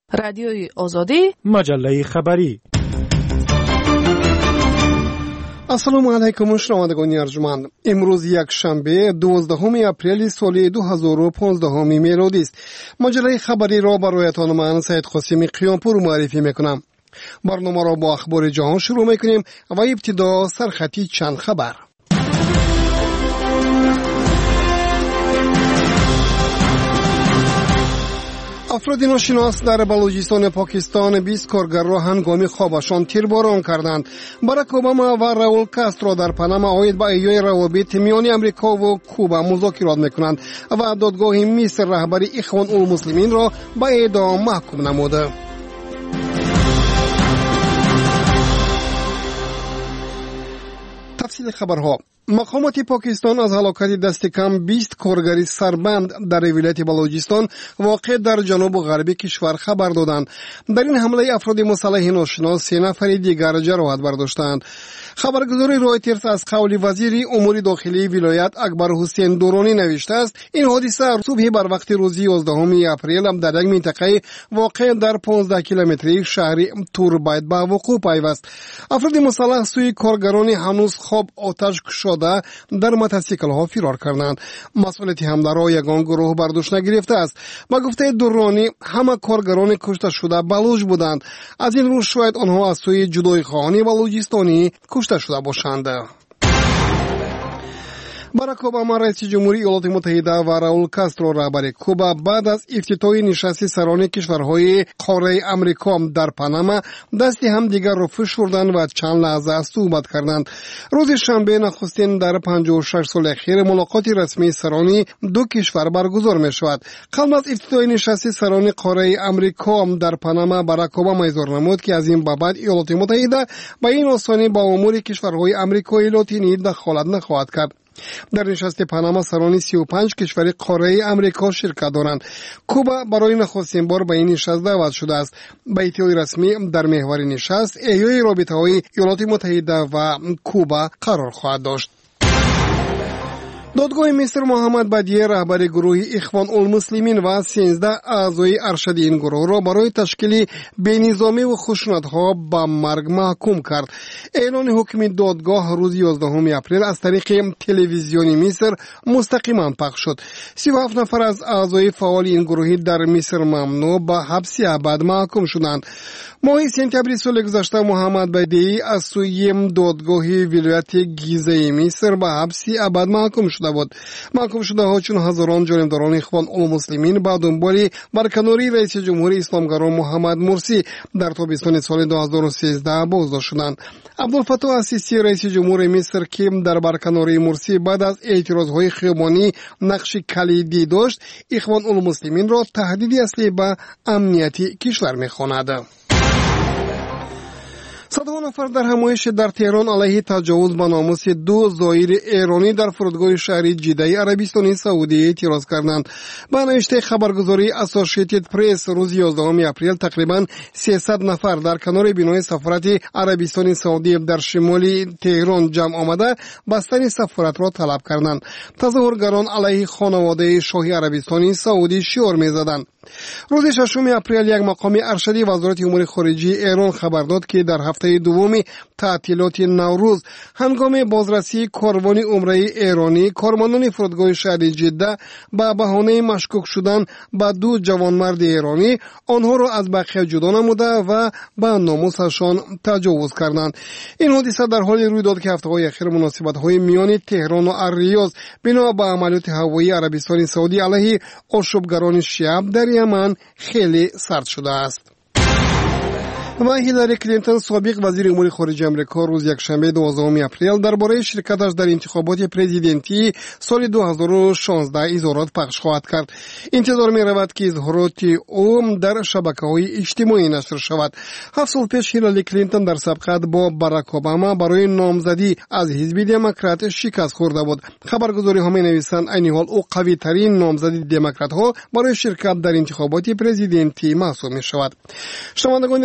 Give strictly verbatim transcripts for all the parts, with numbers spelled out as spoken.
رادیوی آزادی، مجله خبری. السلام علیکم شنوندگان ارجمند. امروز یک شنبه دوازدهم اپریل سال دو هزار و پانزده میلادی است. مجله خبری را برایتان من سید قاسمی قیامپور معرفی میکنم. برنامه را با اخبار جهان شروع میکنیم و ابتدا سرخطی چند خبر. افراد ناشناس در بلوچستان پاکستان بیست کارگر را هنگام خوابشان تیرباران کردند. باراک اوباما و راول کاسترو در پاناما عاید به احیای روابط میان امریکا و کوبا مذاکرات میکنند و دادگاه مصر رهبری اخوان المسلمین را به اعدام محکوم نموده. تفصیل خبرها. مقامات پاکستان از هلاکت دست کم بیست کارگر سربند در ولایت بلوچستان واقع در جنوب و غربی کشور خبر دادند. در این حمله افراد مسلح ناشناس سه نفر دیگر جراحت برداشتند. خبرگزاری رویترز از قول وزیر امور داخلی ولایت اکبر حسین دورانی نوشته است این حادثه صبح بر وقت روز یازدهم اپریل در یک منطقه واقع در پانزده کیلومتری شهر توربایت به وقوع پیوست. افراد مسلح سوی کارگران هنوز خواب آتش کشاده در موتورسیکل ها فرار کردند. مسئولیت حمله را یگان گروه بر دوش نگرفته است. با گفته دورانی همه کارگران کشته شده بلوچ بودند. از این رو شاید آنها از سوی جدای خواهان بلوچستانی کشته شده باشند. باراک اوباما رئیس جمهوری ایالات متحده و راول کاسترو رهبر کوبا بعد از افتتاح نشست سران کشورهای قاره امریکا در پاناما دست همدیگر را فشردند و چند لحظه صحبت کردند. روز شنبه نخستین در پنجاه و شش سال اخیر ملاقات رسمی سران دو کشور برگزار می شود. قبل از افتتاح نشست سران قاره امریکا در پاناما باراک اوباما اظهار نمود که از این بابت ایالات متحده به این آسانی با امور کشورهای امریکای لاتینی دخالت نخواهد کرد. در نشست پاناما سران سی و پنج کشور قاره امریکا شرکت دارند. کوبا برای نخستین بار به این نشست دعوت شده است. به اطلاع رسمی در محور نشست احیای رابطه‌های ایالات متحده و کوبا قرار خواهد داشت. دادگاه مصر محمد بدیع رهبر گروه اخوان المسلمین و سیزده اعضای ارشد این گروه را برای تشکیل بینظامی و خشونت‌ها به مرگ محکوم کرد. اعلان حکم دادگاه روز یازدهم اپریل از طریق تلویزیون مصر مستقیما پخش شد. سی و هفت نفر از اعضای فعال این گروه در مصر ممنوع به حبس ابد محکوم شدند. ماه سپتامبر سال گذشته محمد بدیع از سوی دادگاه ولایت گیزه مصر به حبس ابد محکوم شد بود. محکوم شده ها چون هزاران جانبداران اخوان المسلمین با دنبال برکناری رئیس جمهوری اسلامگرا محمد مرسی در تابستان سال دو هزار و سیزده بازداشت شدند. عبدالفتاح السیسی رئیس جمهور مصر که در برکناری مرسی بعد از اعتراضهای خیابانی نقش کلیدی داشت، اخوان المسلمین را تهدیدی اصلی به امنیت کشور می‌خواند. صدها نفر در همایش در تهران علیه تجاوز به ناموس دو زائر ایرانی در فرودگاه شهری جده عربستان سعودی اعتراض کردند. به نوشته خبرگزاری اسوسییتد پرس روز یازدهم اپریل تقریبا سیصد نفر در کنار بینای سفارت عربستان سعودی در شمال تهران جمع آمده بستن سفارت را طلب کردند. تظاهرگران علیه خانواده شاهی عربستان سعودی شعار می‌زدند. روز ششم اپریل یک مقام ارشدی وزارت امور خارجه ایران خبر داد که در هفته دوم تعطیلات نوروز هنگام بازرسی کاروان عمره ایرانی کارمندان فرودگاه شهر جده با بهانه مشکوک شدن به دو جوانمرد ایرانی آنها را از بقیه جدا نموده و به ناموسشان تجاوز کردند. این حادثه در حال روی داد که هفته‌های اخیر مناسبت‌های میان تهران و الریاض بنا به عملیات هوایی عربستان سعودی علیه آشوبگران شیعه در یمن خیلی سرد شده است. و هیلاری کلینتون سابق وزیر امور خارجه آمریکا روز یکشنبه دوازدهم اپریل درباره شرکتش در انتخابات پرزیدنتی سال دو هزار و شانزده اظهارات پخش خواهد کرد. انتظار می رود که اظهارات او در شبکه‌های اجتماعی نشر شود. هفت سال پیش هیلاری کلینتون در سبقت با باراک اوباما برای نامزدی از حزب دموکرات شکست خورده بود. خبرگزاری ها می نویسند عین حال او قوی ترین نامزد دموکرات ها برای شرکت در انتخابات پرزیدنتی محسوب می شود. شنوندگان ارجمند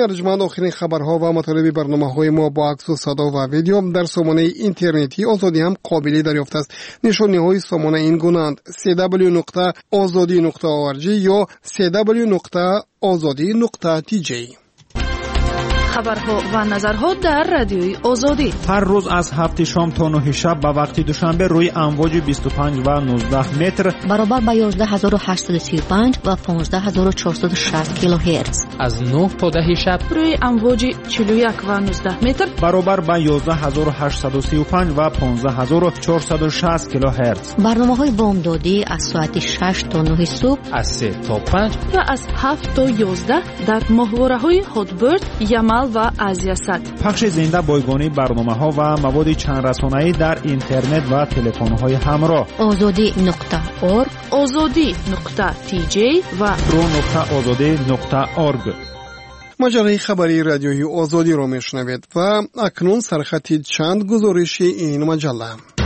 اول آخرین خبرها و مطالب برنامه‌های ما با عکس و صدا و ویدیو در سامانه اینترنتی آزادی هم قابل دریافت است. نشانه‌های سامانه این گونه‌اند: دبلیو دبلیو دبلیو نقطه آزادی نقطه او آر جی یا دبلیو دبلیو دبلیو نقطه آزادی نقطه تی جی. خبرها و نظرها در رادیوی آزادی هر روز از هفت شام تا نه شب به وقت دوشنبه روی امواج بیست و پنج و نوزده متر برابر با یازده هزار و هشتصد و سی و پنج و پانزده هزار و چهارصد و شصت کیلوهرتز از نه تا ده شب روی امواج چهل و یک و نوزده متر برابر با یازده هزار و هشتصد و سی و پنج و پانزده هزار و چهارصد و شصت کیلوهرتز. برنامه‌های بامدادی از ساعت شش تا نه صبح، از سه تا پنج و از هفت تا یازده در ماهواره‌های هاتبرد، یمل و آزیاست. پخش زنده بایگانی برنامه‌ها و مواد چند رسانه‌ای در اینترنت و تلفن‌های همراه. آزادی نقطه اورگ، آزادی نقطه تی جی و رو نقطه آزادی نقطه اورگ. مجله خبری رادیوی آزادی را میشنوید و اکنون سرخط چند گزارش این مجله.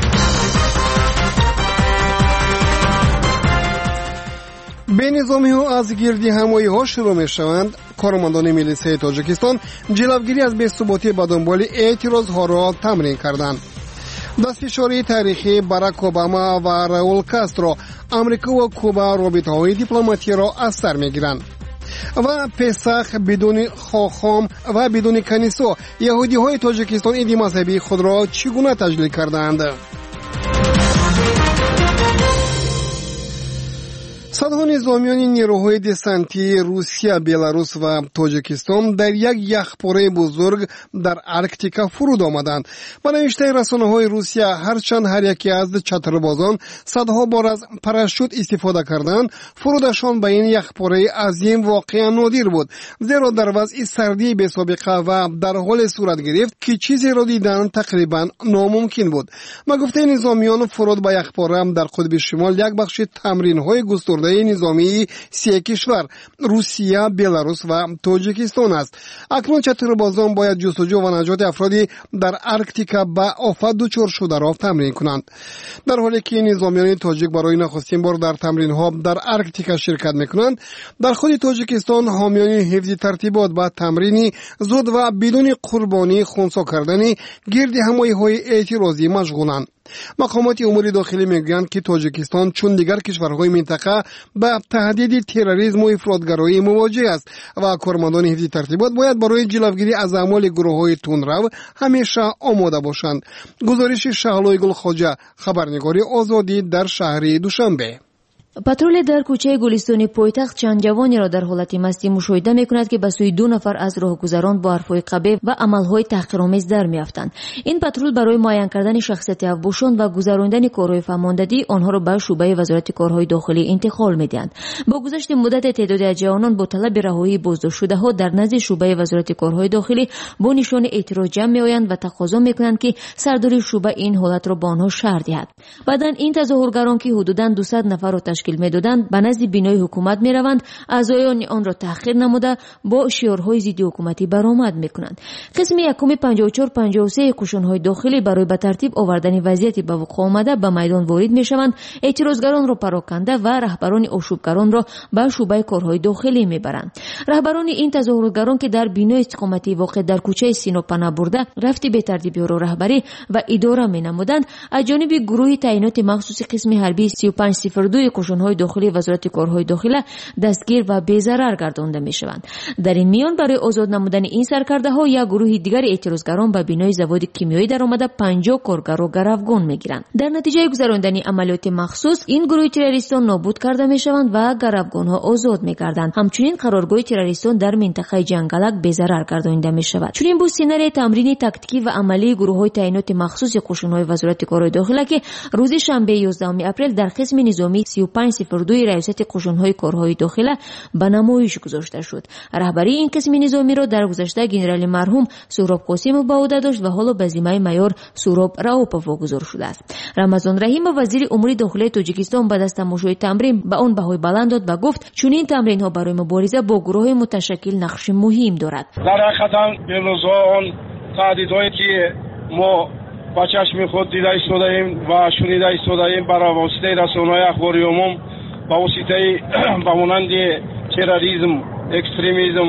به نظامی ها از گردی همایی ها شروع می شوند. کارمندان میلیسه تاجیکستان جلوگیری از بی‌ثباتی به دنبال اعتراض ها را تمرین کردند. دستفشاری تاریخی باراک اوباما و راول کاسترو امریکا و کوبا رابطه های دیپلماتی را از سر می گیرند. و پسخ بدون خاخام و بدون کنیسا یهودی های تاجیکستان عید مذهبی خود را چگونه تجلیل کردند؟ صدها نظامیان نیروهای دسنتی روسیه، بلاروس و تاجیکستان در یک یخپاره بزرگ در ارکتیکا فرود آمدند. با نوشته رسانه‌های روسیه هرچند هر یکی از چتربازان صدها بار از پاراشوت استفاده کردند، فرودشان به این یخپاره عظیم واقعا نادر بود، زیرا در وضع سردی بی‌سابقه و در حال صورت گرفت که چیزی را دیدن تقریبا ناممکن بود. با گفته نظامیان، فرود به یخپاره در قطب شمال یک بخش تمرین‌های گسترده نظامی سه کشور روسیه، بلاروس و تاجیکستان است. اکنون چتربازان باید جستجو و نجات افرادی در ارکتیکا به آفت دچار شده را تمرین کنند. در حالی که نظامیان تاجیک برای نخستین بار در تمرین ها در ارکتیکا شرکت میکنند، در خود تاجیکستان حامیان حفظ ترتیبات با تمرینی زود و بدون قربانی خنثی کردن گرد همایی های اعتراضی مشغولند. مقامات امور داخلی میگویند که تاجیکستان چون دیگر کشورهای منطقه با تهدید تروریسم و افراطگرایی مواجه است و کارمندان حفظ ترتیبات باید برای جلوگیری از اعمال گروه‌های تندرو همیشه آماده باشند. گزارش شهلای گل خواجه، خبرنگاری آزادی در شهر دوشنبه. پاترول در کوچه گلستانی پایتخت چند جوانی را در حالت مستی مشاهده می‌کند که به سوی دو نفر از راهگذران با حرف‌های قبیح و عمل‌های تحقیرآمیز در می‌افتند. این پاترول برای معین کردن شخصیت افبوشان و گذراندن کارهای فرماندهی آنها را به شعبه وزارت کارهای داخلی انتقال می‌دهند. با گذشت مدت تعدادی از جوانان با طلب رهایی بازداشت‌شده‌ها در نزد شعبه وزارت کارهای داخلی با نشان اعتراض جمع می‌آیند و تقاضا می‌کنند که سردار شعبه این حالت را با آنها شرح دهد. بعداً این تظاهرگران که حدوداً دویست نفر را تشکیل می‌دادند به نزد بینای حکومت می‌روند، اعضایان آن را تحقیر نموده با شعارهای ضد حکومتی برآمد می‌کنند. قسم یکم پنجاه و چهار پنجاه و سه کشون‌های داخلی برای به ترتیب آوردن وضعیتی به وقوع آمده به میدان وارد می‌شوند، اعتراضگران را پراکنده و رهبران آشوبگران را به شعبه کارهای داخلی می‌برند. رهبران این تظاهرگران که در بینای استقامتی واقع در کوچه سینا پناه برده رفتی به ترتیبی را رهبری و اداره می‌نمودند، از جانب گروه تعیینات مخصوص قسم حربی سی و پنج صفر دو کشون‌های داخلی وزارت کارهای داخلی دستگیر و بی‌ضرر گردانده می‌شوند. در این میان برای آزاد نمودن این سرکرده‌ها یک گروه دیگر اعتراضگران به بینای زواد کیمیایی در آمده پنجاه کارگر را گروگان می‌گیرند. در نتیجه گذراندن عملیات مخصوص این گروه تروریستان نابود کرده می‌شوند و گروگان‌ها آزاد می‌گردند. همچنین قرارگاه تروریستان در منطقه جنگلک بی‌ضرر گردانده می‌شود. چنین بود سناریوی تمرین تاکتیکی و عملی گروه‌های تعیینات مخصوص قشون‌های وزارت کارهای داخلی که روز شنبه یازدهم اپریل در قسم نظامی سی و پنج صفر دو ریاست قشون‌های کارهای داخلی به نمایش گذاشته شد. رهبری این قسم نظامی را در گذشته گنرال مرحوم سهراب قاسمov به عهده داشت و حالا به ذمه میار سهراب راوپov واگذار شده است. رمضان رحیم وزیر امور داخلی تاجیکستان به دست مشروع تمرین به آن بهای بلند داد و گفت چنین تمرین‌ها برای مبارزه با گروه‌های متشکل نقش مهم دارد. در حقیقت بنظر آن تهدیدهایی که ما با چشم خود دیده ایستاده‌ایم و شنیده ایستاده‌ایم برای واسطه رسانه‌های اخباری عموم با واسطه با مانند تروریسم، اکستریمیسم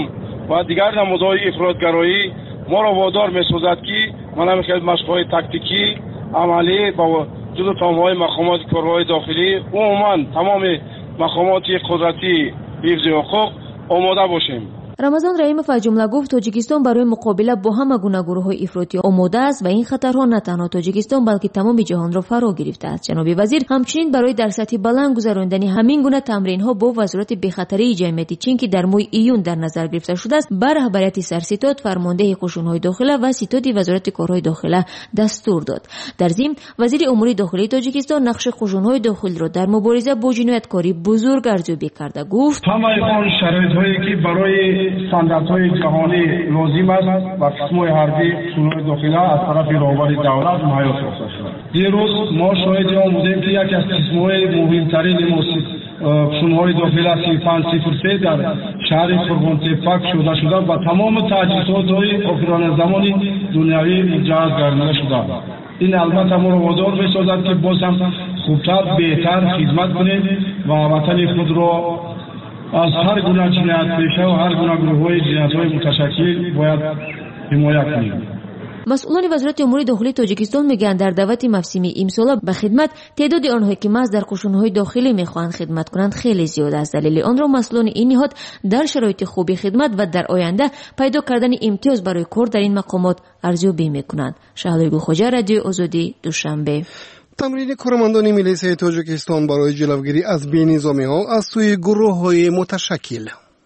و دیگر نمودهای افراطگرایی ما را وادار می‌سازد که من همین مشق‌های تاکتیکی عملی با جزو تام‌های مقامات کارهای داخلی عموما تمام مقامات قدرتی حفظ حقوق آماده باشیم. рамазон раимов аз ҷумла гуфт тоҷикистон барои муқобила бо ҳама гуна гурӯҳҳои ифротӣ омода аст ва ин хатарҳо на танҳо тоҷикистон балки тамоми ҷаҳонро фаро гирифтааст. ҷаноби вазир ҳамчунин барои дар сатҳи баланд гузарондани ҳамин гуна тамринҳо бо вазорати бехатарии ҷамъияти чин ки дар моҳи июн дар назар гирифта шудааст ба раҳбарияти сарситод, фармондеҳи қушунҳои дохила ва ситоди вазорати корҳои дохила дастур дод. дар зимн вазири умури дохилии тоҷикистон нақши қушунҳои дохилиро дар мубориза бо ҷинояткорӣ бузург арзёбӣ карда гуфт: ҳамаи он шароитҳое ки барои стандартҳои ҷаҳонӣ лозим аст ва қисмҳои ҳарбӣ қушунҳои дохила аз тарафи роҳбари давлат муҳайё сохта шуда. дирӯз мо шоҳиди он будем ки яке аз қисмҳои муҳимтарини қушунҳои дохила сифр панҷ сифр се дар шаҳри фурғонтепак шуда шуда ба тамоми таҷҳизотҳои охироназамони дунявӣ муҷаҳҳаз гардида шудааст. ин албатта моро водор месозад ки боз ҳам хубтар беҳтар хизмат кунем ва ватани худро аз ҳар гуна ҷиноятпеша ва ҳар гуна гурӯҳҳои ҷиноятҳои муташаккил бояд ҳимоя кунем. масъулони вазорати умури дохилии тоҷикистон мегӯянд дар давати мавсими имсола ба хидмат теъдоди онҳое ки маҳз дар қушунҳои дохилӣ мехоҳанд хидмат кунанд хеле зиёд аст. далели онро масъулони ин ниҳод дар шароити хуби хидмат ва дар оянда пайдо кардани имтиёз барои кор дар ин мақомот арзёбӣ мекунанд. шаҳлои гулхоҷа, радиои озодӣ, душанбе. тамрини корамандони милисияи тоҷикистон барои ҷиловгирӣ аз бенизомиҳо аз сӯи гурӯҳҳои муташаккил.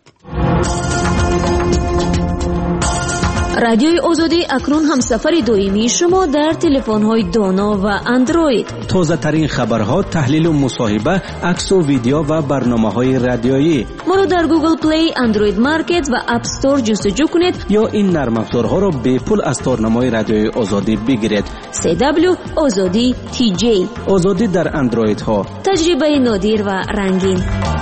радиои озодӣ акнун ҳамсафари доимии шумо дар телефонҳои доно ва андроид. тозатарин хабарҳо, таҳлилу мусоҳиба, аксу видео ва барномаҳои радиоӣ. моро дар Google Play, Android Market ва App Store ҷустуҷӯ кунед ё ин нармафзорҳоро бепул аз торнамои радиои озодӣ бигиред. си дабл ю озодӣ ти ҷей. озодӣ дар андроидҳо. таҷрибаи нодир ва рангин.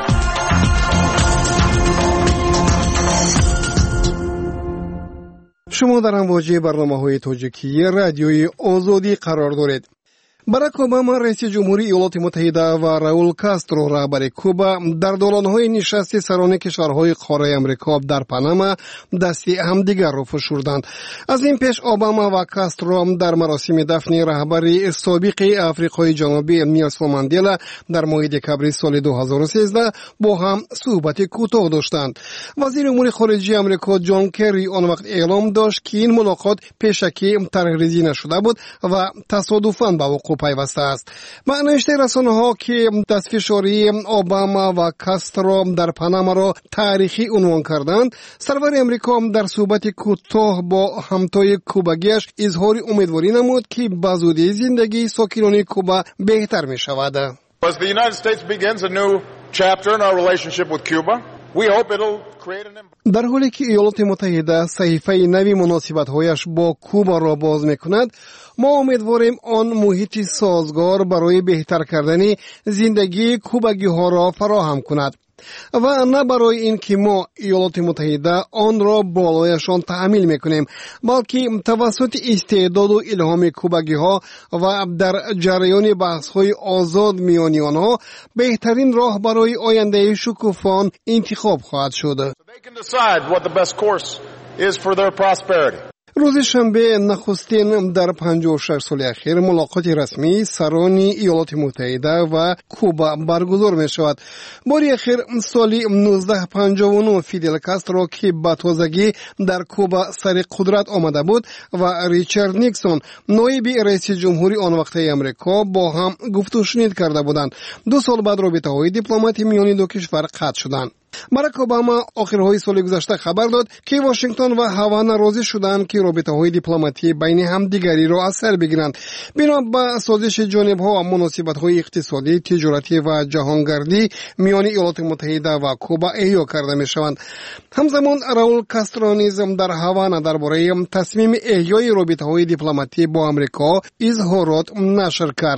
шумо дар амвоҷи барномаҳои тоҷикии радиои озодӣ қарор доред. барак обама раиси ҷумҳури иёлоти муттаҳида ва Раул Кастро раҳбари Куба дар долонҳои нишасти сарони кишварҳои қораи Амрико дар Панама дасти ҳамдигарро фушурданд. аз ин пеш Обама ва Кастро дар маросими дафни раҳбари собиқи Африқои ҷанубӣ Нелсон Мандела дар моҳи декабри соли ду ҳазору сенздаҳ бо ҳам суҳбати кӯтоҳ доштанд. вазири умури хориҷии Амрико Ҷон Керри он вақт эълом дошт ки ин мулоқот пешакӣ тарҳрезӣ нашуда буд ва тасодуфан ба вуқӯъ пайваста аст. ба навиштаи расонаҳо ки дастфишории Обама ва Кастро дар Панамаро таърихӣ унвон карданд, сарвари Амрико дар суҳбати кӯтоҳ бо ҳамтои кубагиаш изҳори умедворӣ намуд ки ба зудӣ зиндагии сокинони Куба беҳтар мешавад. As the United States begins a new chapter in our relationship with Cuba, we hope it'll create an дар ҳоле ки иёлоти муттаҳида саҳифаи нави муносибатҳояш бо Кубаро боз мекунад, мо умедворем он муҳити созгор барои беҳтар кардани зиндагии кубагиҳоро фароҳам кунад ва на барои ин ки мо иёлоти муттаҳида онро болояшон таъмил мекунем, балки тавассути истеъдоду илҳоми кубагиҳо ва дар ҷараёни баҳсҳои озод миёни онҳо беҳтарин роҳ барои ояндаи шукуфон интихоб хоҳад шуд. рӯзи шанбе нахустин дар панҷоҳу шаш соли ахир мулоқоти расмии сарони иёлоти муттаҳида ва Куба баргузор мешавад. бори ахир соли нуздаҳ панҷоҳу нӯ Фидел Кастро ки ба тозагӣ дар Куба сари қудрат омада буд ва Ричард Никсон ноиби раиси ҷумҳури он вақтаи Амрико бо ҳам гуфтушунид карда буданд. ду сол баъд робитаҳои дипломатӣ миёни ду кишвар қатъ шуданд. барак Обама охирҳои соли гузашта хабар дод ки Вашингтон ва Ҳавана розӣ шуданд ки робитаҳои дипломатӣ байни ҳамдигариро аз сар бигиранд. бино ба созиши ҷонибҳо муносибатҳои иқтисодӣ, тиҷоратӣ ва ҷаҳонгардӣ миёни иёлоти муттаҳида ва Куба эҳё карда мешаванд. ҳамзамон Раул Кастро низ дар Ҳавана дар бораи тасмими эҳёи робитаҳои дипломатӣ бо Амрико изҳорот нашр кард.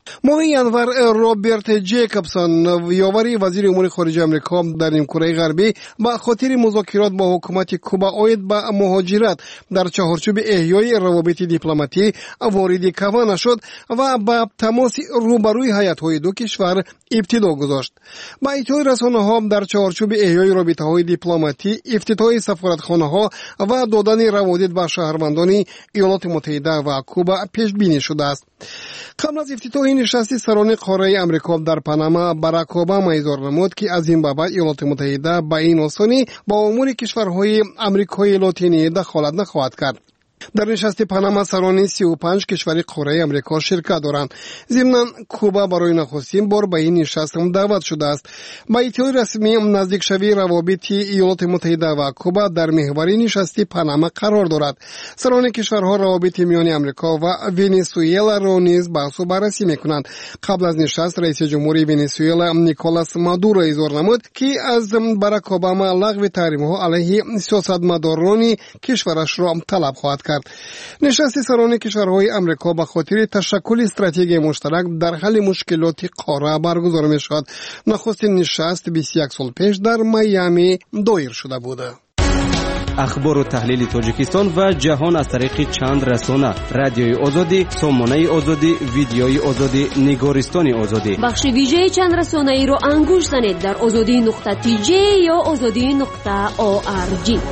ماه ینور روبرت جیکوبسون یاوری وزیر امور خارجه آمریکا در نیمکره غربی با خاطر مذاکرات با حکومت کوبا عاید به مهاجرت در چهارچوب احیای روابط دیپلماتی وارد کوبا نشد و با تماس روبروی هیئت‌های دو کشور ابتدا گذاشت. با ادعای رسانه‌ها در چهارچوب احیای رابطه‌های دیپلماتی، افتتاح سفارتخانه‌ها و دادن روادید به شهروندان ایالات متحده و کوبا پیش بینی شده است. قبل از افتتاح نشست سران قاره آمریکا در پاناما، باراک اوباما اظهار نمود که از این بابت ایالات متحده به این آسانی با امور کشورهای آمریکای لاتینی دخالت نخواهد کرد. در نشست پاناما سران سی و پنج کشور قاره آمریکا شرکت دارند. ضمناً کوبا برای نخستین بار به این نشست دعوت شده است. با ادعای رسمی نزدیک شوی روابط ایالات متحده و کوبا در محور نشست پاناما قرار دارد. سران کشورها روابط میان آمریکا و ونزوئلا را نیز بحث و بررسی میکنند. قبل از نشست رئیس جمهوری ونزوئلا نیکولاس مادورو اظهار نمود که از باراک اوباما لغو تحریم‌ها علیه سیاستمداران کشورش را طلب خواهد کرد. نشست سران کشورهای آمریکا به خاطر تشکل استراتژی مشترک در حل مشکلات قاره برگزار می شود. نخستین نشست بیست و یک سال پیش در میامی دایر شده بود. اخبار و تحلیل تاجیکستان و جهان از طریق چند رسانه: رادیوی آزادی، سامانه آزادی، ویدیوی آزادی، نگارستان آزادی. بخش ویژه چند رسانه ای رو انگوش زنید در آزادی نقطه تی جی یا آزادی نقطه او آر جی.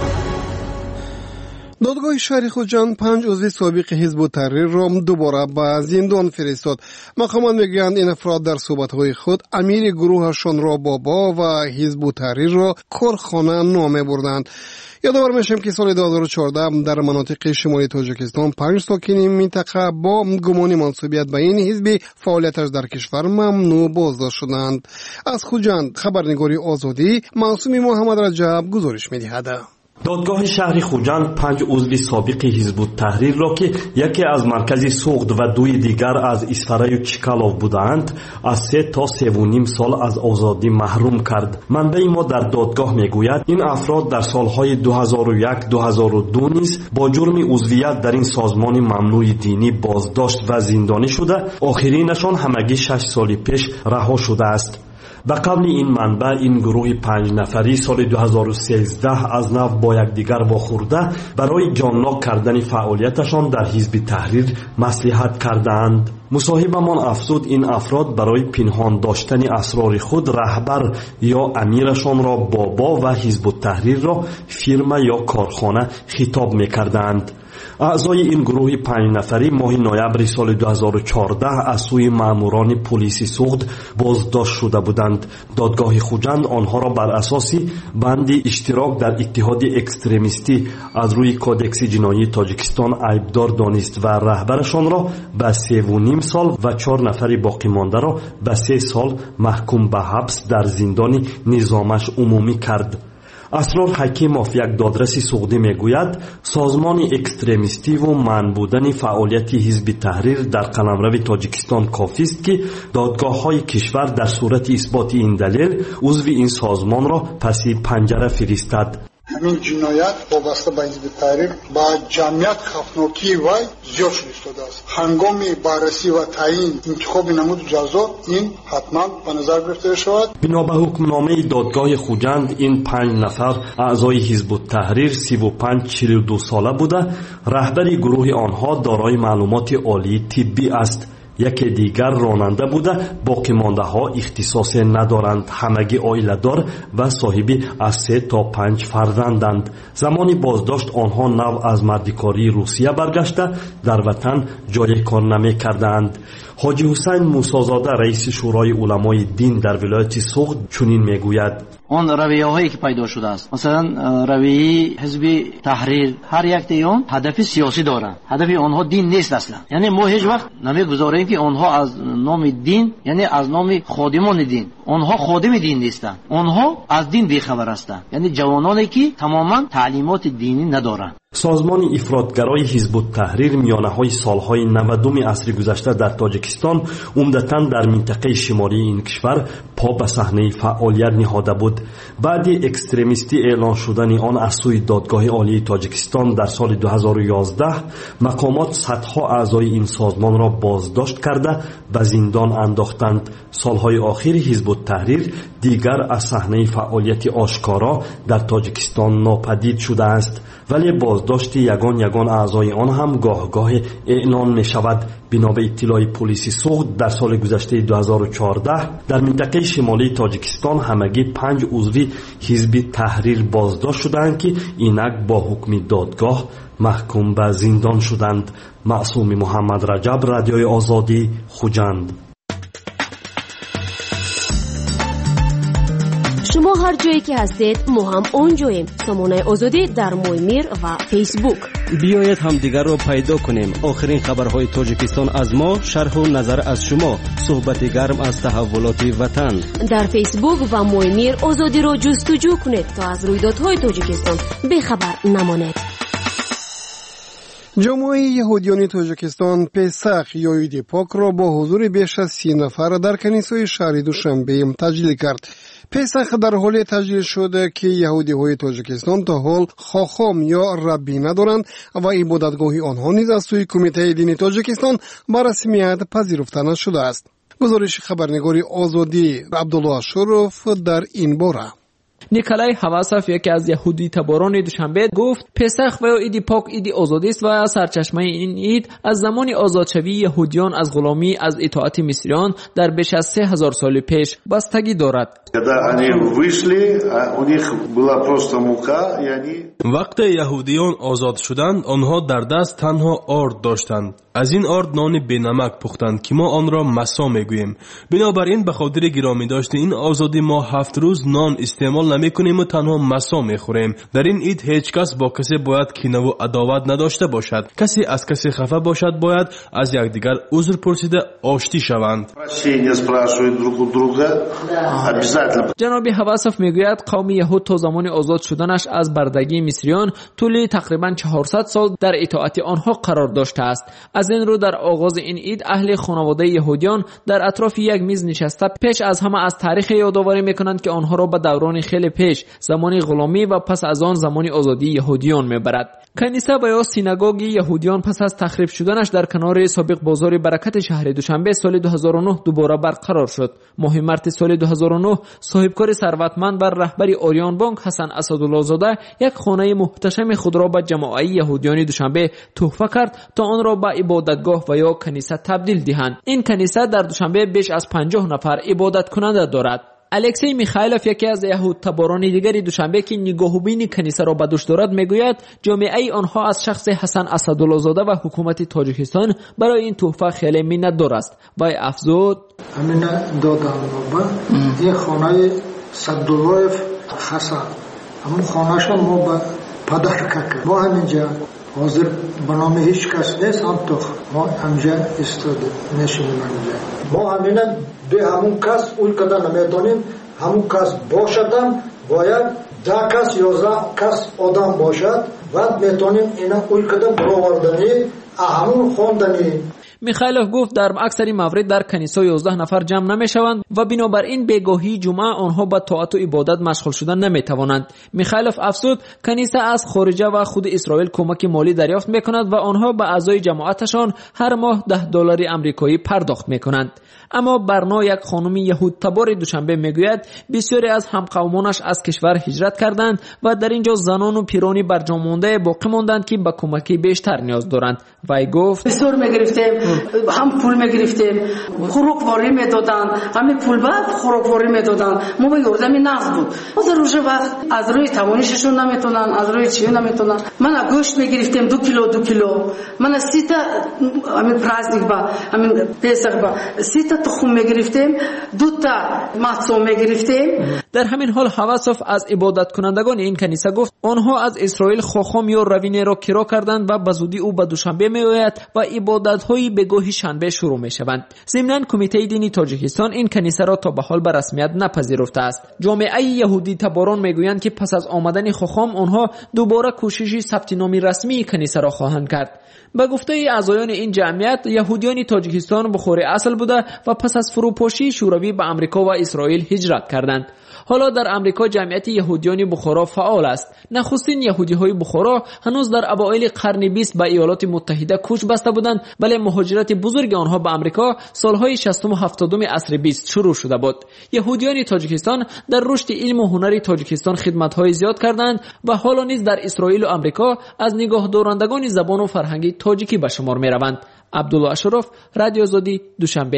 دادگاه شهر خوجند پنج عضو سابق حزب تحریر را دوباره به زندان فرستاد. مقامات میگویند این افراد در صحبت‌های خود امیر گروهشان را بابا و حزب تحریر را کارخانه نامه بردند. یادآور میشیم که سال دو هزار و چهارده در مناطق شمالی تاجیکستان پنج ساکن منطقه با گمان منسوبیت به این حزب فعالیتش در کشور ممنوع بازداشت شدند. از خوجند خبرنگاری آزادی معصوم محمد رجب گزارش می‌دهد. دادگاه شهر خوجند پنج عضو سابق حزب التحریر را که یکی از مرکز سوخت و دوی دیگر از اسفرای و چکالوف بودند از سه تا سه و نیم سال از آزادی محروم کرد. منبع ما در دادگاه میگوید این افراد در سالهای دو هزار و یک دو هزار و دو نیز با جرم عضویت در این سازمان ممنوع دینی بازداشت و زندانی شده، آخرینشان همگی شش سال پیش رها شده است. و قبل این منبع این گروه پنج نفری سال دو هزار و سیزده از نو با یکدیگر واخورده برای جانلاک کردن فعالیتشان در حزب تحریر مصلحت کردند. مصاحبمان افزود این افراد برای پنهان داشتن اسرار خود رهبر یا امیرشان را بابا و حزب التحریر را فرما یا کارخانه خطاب می‌کردند. اعضای این گروه پنج نفری ماه نوامبر سال دو هزار و چهارده از سوی ماموران پلیس سوخت بازداشت شده بودند. دادگاه خوجند آنها را بر اساس بند اشتراک در اتحاد اکستریمیستی از روی کودکس جنایی تاجیکستان عیبدار دانست و رهبرشان را به سه و نیم سال و چهار نفر باقی مانده را به سه سال محکوم به حبس در زندان نظامش عمومی کرد. اسرار حکیموف یک دادرسی سعودی میگوید سازمان اکستریمیستی و منع بودن فعالیت حزب تحریر در قلمرو تاجیکستان کافی است که دادگاه های کشور در صورت اثبات این دلیل عضو این سازمان را پس پنجره فرستد. همین جنایت وابسته به حزب تحریر با جمعیت خفناکی وی زیاد شده است. هنگام بررسی و تعیین انتخاب نمود جزا این حتما به نظر گرفته شود. بنا به حکمنامه دادگاه خوجند این پنج نفر اعضای حزب التحریر سی و پنج چهل و دو ساله بوده. رهبر گروه آنها دارای معلومات عالی طبی است. یکی دیگر راننده بوده. باقی مانده ها اختصاص ندارند. همگی عائله دار و صاحب از سه تا پنج فرزندند. زمانی بازداشت آنها نو از مردکاری روسیه برگشته در وطن جای کار نمی کردند. حاجی حسین موسی‌زاده رئیس شورای علمای دین در ولایت سوخت چنین میگوید: اون رویه هایی که پیدا شده است، مثلا رویه حزب تحریر، هر یک دیون هدف سیاسی دارن. هدف آنها دین نیست اصلا. یعنی ما هیچ وقت نمیگذاریم که آنها از نام دین، یعنی از نام خادمان دین، آنها خادم دین نیستند. آنها از دین بیخبر هستند. یعنی جوانانی که تماما تعلیمات دینی ندارند. سازمان افراطگرای حزب التحریر میانه‌های سالهای نود عصر گذشته در تاجیکستان عمدتاً در منطقه شمالی این کشور پا به صحنه فعالیت نهاده بود. بعد اکستریمیستی اعلان شدن آن از سوی دادگاه عالی تاجیکستان در سال دو هزار و یازده، مقامات صدها اعضای این سازمان را بازداشت کرده به زندان انداختند. سالهای آخر حزب التحریر دیگر از صحنه فعالیت آشکارا در تاجیکستان ناپدید شده است، ولی بازداشت یگان یگان اعضای آن هم گاه گاه اعلان می شود. بنا به اطلاع پلیس سوخت در سال گذشته دو هزار و چهارده در منطقه شمالی تاجیکستان همگی پنج عضو حزب تحریر بازداشت شدند که اینک با حکم دادگاه محکوم به زندان شدند. معصوم محمد رجب، رادیوی آزادی، خوجند. شما هر جایی که هستید ما هم اونجاییم. سامانه آزادی در مویمیر و فیسبوک. بیایید هم دیگر رو پیدا کنیم. آخرین خبرهای تاجیکستان از ما، شرح و نظر از شما، صحبت گرم از تحولات وطن. در فیسبوک و مویمیر آزادی رو جستجو کنید تا از رویدادهای تاجیکستان بخبر نمانید. جامعه یهودیان تاجیکستان پسخ یا عید پاک را با حضور بیش از سی نفر در کنیسه شهر دوشنبه تجلیل کرد. پسخ در حال تجلیل شده که یهودی های تاجیکستان تا حال خاخام یا ربی ندارند و عبادتگاه آنها نیز از سوی کمیته دینی تاجیکستان به رسمیت پذیرفته نشده است. گزارش خبرنگاری آزادی عبدالله شرف در این باره. نیکلای حواسف، یکی از یهودی تباران دوشنبه، گفت پسخ و یا عید پاک عید آزادی است و سرچشمه این عید از زمان آزادشوی یهودیان از غلامی از اطاعت مصریان در بیش از سه هزار سال پیش بستگی دارد. وقت یهودیان آزاد شدند آنها در دست تنها آرد داشتند. از این آرد نان بنمک پختند که ما آن را مسا میگوییم. بنابراین به خاطر گرامی داشته این آزادی ما هفت روز نان استعمال نمی کنیم و تنها مسا میخوریم. در این عید هیچ کس با کسی باید کینه و عداوت نداشته باشد. کسی از کسی خفه باشد باید از یکدیگر عذر پرسیده آشتی شوند. جناب حواسف میگوید قوم یهود تا زمان آزاد شدنش از بردگی مصریان طول تقریبا چهارصد سال در اطاعت آنها قرار داشته است. از این رو در آغاز این عید اهل خانواده یهودیان در اطراف یک میز نشسته پیش از همه از تاریخ یادآوری میکنند که آنها را به دوران خیلی پیش، زمان غلامی و پس از آن زمان آزادی یهودیان میبرد. کنیسه و یا سینگاگ یهودیان پس از تخریب شدنش در کنار سابق بازار برکت شهر دوشنبه سال دو هزار و نه دوباره برقرار شد. ماه مارس سال دو هزار و نه صاحبکار ثروتمند و رهبر آریان بانک حسن اسدالله زاده یک خانه محتشم خود را به جماعت یهودیان دوشنبه تحفه کرد تا آن را به عبادتگاه و یا کنیسه تبدیل دهند. این کنیسه در دوشنبه بیش از پنجاه نفر عبادت کننده دارد. الکسی میخایلوف، یکی از یهود تباران دیگری دوشنبه که نگاهبین کنیسه را به دوش دارد، میگوید جامعه آنها از شخص حسن اسدالله زاده و حکومت تاجیکستان برای این تحفه خیلی منتدار است. وی افزود همین دادم با این خانه صدالله حسن همون خانهش ما با پدر کرد. ما همینجا حاضر به نام هیچ کس نیست، هم تو ما همینجا استاده نشونیم. همینجا ما همین به همون کس اون کدر نمیدانیم. همون کس باشدم باید ده کس یازده کس آدم باشد و میتونیم اینا اون کدر برآوردنی همون خواندنی. میخایلوف گفت در اکثر موارد در کنیسه یازده نفر جمع نمیشوند و بنابراین بگاهی جمعه آنها با طاعت و عبادت مشغول شدن نمیتوانند. میخایلوف افزود کنیسه از خارجه و خود اسرائیل کمک مالی دریافت میکند و آنها به اعضای جماعتشان هر ماه ده دلار آمریکایی پرداخت میکنند. اما برنا، یک خانم یهود تبار دوشنبه، میگوید بسیاری از همقومانش از کشور هجرت کردند و در اینجا زنان و پیرانی برجا مانده باقی ماندند که به کمکی بیشتر نیاز دارند. وی گفت بسیار میگرفتیم، هم پول میگرفتیم، خوراکواری میدادن، همین پول بعد خوراکواری میدادن، ما به یاردمی نقد بود. از روز وقت از روی توانششون نمیتونن، از روی چی نمیتونن. من گوشت میگرفتیم دو کیلو دو کیلو، من سی تا همین پرازنیک با همین پسخ با سی تا تخم میگرفتیم، دو تا ماتسو میگرفتیم. در همین حال حواسوف از عبادت کنندگان این کنیسه گفت آنها از اسرائیل خاخام یا روینه را کرا کردند و به زودی او به دوشنبه میآید و عبادت های به گاه شنبه شروع می شوند. ضمناً کمیته دینی تاجیکستان این کنیسه را تا به حال به رسمیت نپذیرفته است. جامعه یهودی تباران میگویند که پس از آمدن خاخام آنها دوباره کوشش ثبت نام رسمی کنیسه را خواهند کرد. به گفته اعضایان این جمعیت، یهودیان تاجیکستان بخور اصل بوده و پس از فروپاشی شوروی به آمریکا و اسرائیل هجرت کردند. حالا در آمریکا جمعیت یهودیان بخارا فعال است. نخستین یهودی‌های بخارا هنوز در اوایل قرن بیست به ایالات متحده کوچ بسته بودند، ولی مهاجرت بزرگ آنها به آمریکا سالهای شصتم و هفتادم عصر بیست شروع شده بود. یهودیان تاجیکستان در رشد علم و هنر تاجیکستان خدمت‌های زیاد کردند و حالا نیز در اسرائیل و آمریکا از نگاه دارندگان زبان و فرهنگ تاجیکی به شمار می‌روند. عبدالله اشرف، رادیو آزادی، دوشنبه.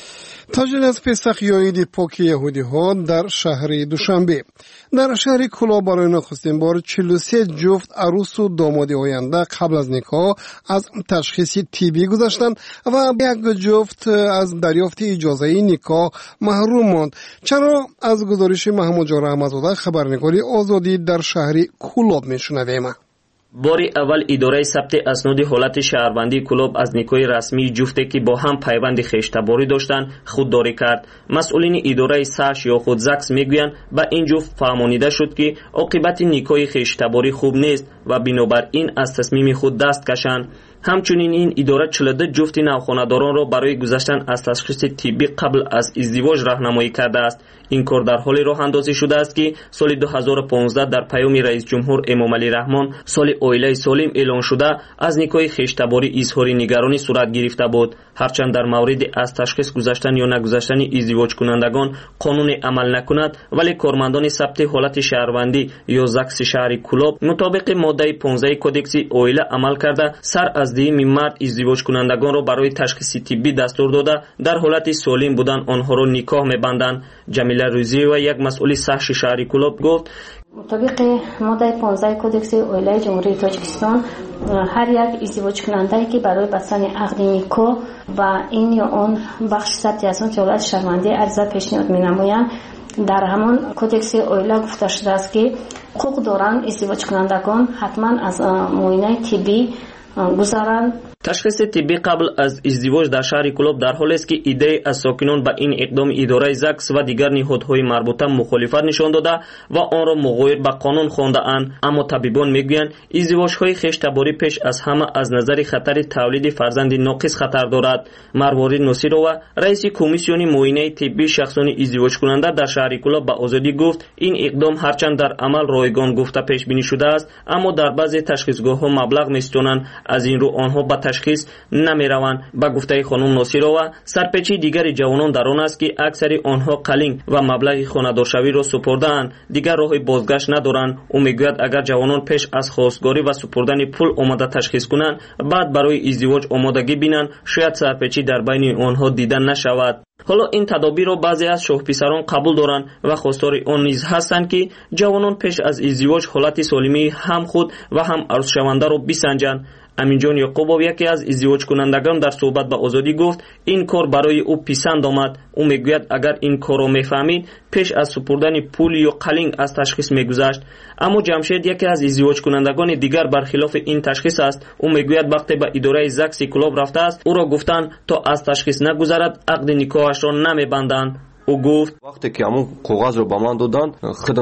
تاجر از پسخ یا عید پاک یهودی ها در شهر دوشنبه. در شهر کلا برای نخستین بار چهل و سه جفت عروس و داماد آینده قبل از نکاح از تشخیص طبی گذشتند و یک جفت از دریافت اجازه نکاح محروم ماند. چرا؟ از گزارش محمد جان رحمت‌زاده، خبرنگاری آزادی در شهر کلاب میشنویم. باری اول اداره ثبت اسناد حالت شهروندی کلاب از نیکای رسمی جفته که با هم پیوند خویشتباری داشتند خودداری کرد. مسئولین اداره ساش یا خود زکس میگویند به این جفت فهمانیده شد که عاقبت نیکای خویشتباری خوب نیست و بنابراین از تصمیم خود دست کشند. همچنین این اداره چهل و دو جفت نوخانه‌داران را برای گذشتن از تشخیص طبی قبل از ازدواج راهنمایی کرده است. این کار در حال راه اندازی شده است که سال دو هزار و پانزده در پیام رئیس جمهور امام علی رحمان سال عائله سالم اعلان شده از نیکای خویشتباری اظهار نگرانی صورت گرفته بود. هرچند در مورد از تشخیص گذشتن یا نگذشتن ازدواج کنندگان قانون عمل نکند، ولی کارمندان ثبت حالت شهروندی یا زکس شهر کلاب مطابق ماده پانزده کدکس عائله عمل کرده سر از دیم مرد ازدواج کنندگان را برای تشخیص طبی دستور داده در حالت سالم بودن آنها را نکاح می‌بندند. جمیله روزی و یک مسئول ساش شهر کلاب گفت مطابق ماده پانزده کدکس عائله جمهوری تاجیکستان هر یک ازدواج کننده که برای بستن عقد نکاح و این یا آن بخش ثبت اسناد که حالت شهروندی عرضه پیشنهاد می‌نمایند در همان کدکس عائله گفته شده است که حقوق دارند ازدواج کنندگان حتما از معاینه طبی گذارند. تشخیص طبی قبل از ازدواج در شهر کلاب در حالی است که ایده از ساکنان به این اقدام اداره زکس و دیگر نهادهای مربوطه مخالفت نشان داده و آن را مغایر به قانون خوانده اند. اما طبیبان میگویند ازدواج‌های خویشتباری پیش از همه از نظر خطر تولید فرزند ناقص خطر دارد. مروارید نصیرова رئیس کمیسیون معاینه طبی شخصان ازدواج کننده در شهر کلاب به آزادی گفت این اقدام هرچند در عمل رایگان گفته پیش بینی شده است، اما در بعضی تشخیصگاه‌ها مبلغ می‌ستانند، از این رو آنها به تشخیص نمیروند. با گفته خانم ناصرова سرپیچی دیگر جوانان در آن است که اکثر آنها قلینگ و مبلغ خانه‌دارشوی را سپرده‌اند، دیگر راه بازگشت ندارند. او میگوید اگر جوانان پیش از خواستگاری و سپردن پول آماده تشخیص کنند، بعد برای ازدواج آمادگی بینند، شاید سرپیچی در بین آنها دیده نشود. حالا این تدابیر را بعضی از شوهرپسران قبول دارند و خواستار آن نیز هستند که جوانان پیش از ازدواج حالت سالمی هم خود و هم عروس شونده را بسنجند. امینجان یعقوبov یکی از ازدواج کنندگان در صحبت به آزادی گفت این کار برای او پسند آمد. او میگوید اگر این کار را میفهمید پیش از سپردن پول یا قلینگ از تشخیص میگذشت. اما جمشید یکی از ازدواج کنندگان دیگر برخلاف این تشخیص است. او میگوید وقتی به اداره زکس کلاب رفته است او را گفتند تا از تشخیص نگذرد عقد نکاحش را نمیبندند. او گفت وقتی که همون کاغذ رو به من دادن خودم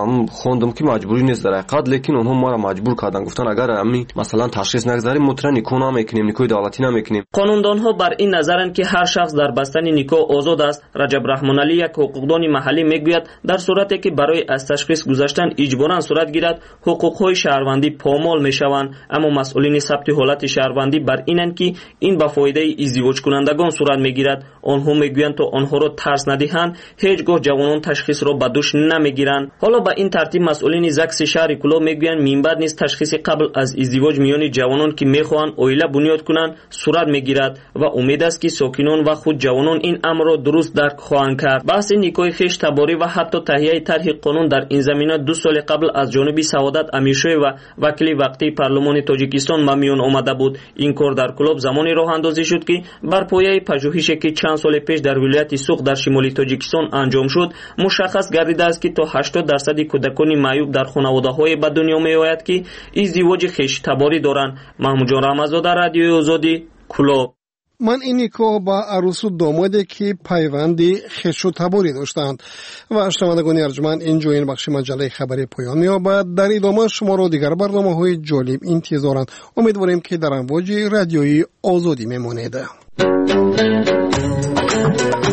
خوندم که مجبوری نیست در حقیقت، لیکن اونها ما را مجبور کردن، گفتن اگر همین مثلا تشخیص نگذاریم مطمئن نکاح نمیکنیم، نکاح دولتی نمیکنیم. قانوندانها بر این نظرند که هر شخص در بستن نکاح آزاد است. رجب رحمان علی یک حقوقدان محلی میگوید در صورتی که برای از تشخیص گذشتن اجباراً صورت گیرد حقوقهای شهروندی پامال میشوند، اما مسئولین ثبت حالت شهروندی بر اینند که این به فایده ازدواج کنندگان صورت میگیرد. آنها میگویند تا آنها را ترس ندهند هیچگاه جوانان تشخیص را به دوش نمیگیرند. حالا به این ترتیب مسئولین زکس شهر کلاب میگویند منبع نیست تشخیص قبل از ازدواج میان جوانان که میخواهند عائله بنیاد کنند صورت میگیرد و امید است که ساکنان و خود جوانان این امر را درست درک خواهند کرد. بحث نکاح خویشتباری و حتی تهیه طرح قانون در این زمینه دو سال قبل از جانب سعادت امیرشوی و وکیل وقتی پارلمان تاجیکستان به میان آمده بود. این کار در کلاب زمانی راه اندازی شد که بر پایه پژوهشی که چند سال پیش در ولایت سوق در شمال тоҷикистон анҷом шуд, мушаххас гардидааст, ки то ҳаштод дарсади кӯдакони маъюб дар хонаводаҳое ба дунё меояд, ки издивоҷи хештаборӣ доранд. маҳмудҷон рамазода, радиои озодӣ, Кӯлоб. ман ин никоҳ ба арӯсу домоде ки пайванди хешу таборӣ доштанд. ва шунавандагони арҷманд, инҷо ин бахши маҷаллаи хабари поён меёбад. дар идома шуморо дигар барномаҳои ҷолиб интизоранд. умедворем ки дар амвоҷи радиои озодӣ мемонед.